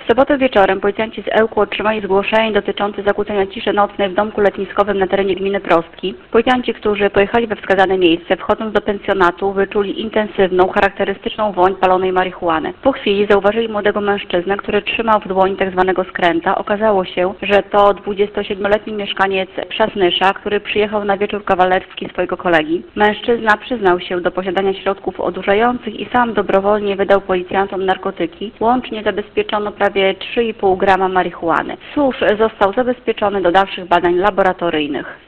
W sobotę wieczorem policjanci z Ełku otrzymali zgłoszenie dotyczące zakłócenia ciszy nocnej w domku letniskowym na terenie gminy Prostki. Policjanci, którzy pojechali we wskazane miejsce, wchodząc do pensjonatu, wyczuli intensywną, charakterystyczną woń palonej marihuany. Po chwili zauważyli młodego mężczyznę, który trzymał w dłoni tzw. skręta. Okazało się, że to 27-letni mieszkaniec Przasnysza, który przyjechał na wieczór kawalerski swojego kolegi. Mężczyzna przyznał się do posiadania środków odurzających i sam dobrowolnie wydał policjantom narkotyki. Łącznie zabezpieczono prawie 3,5 grama marihuany. Sus został zabezpieczony do dalszych badań laboratoryjnych.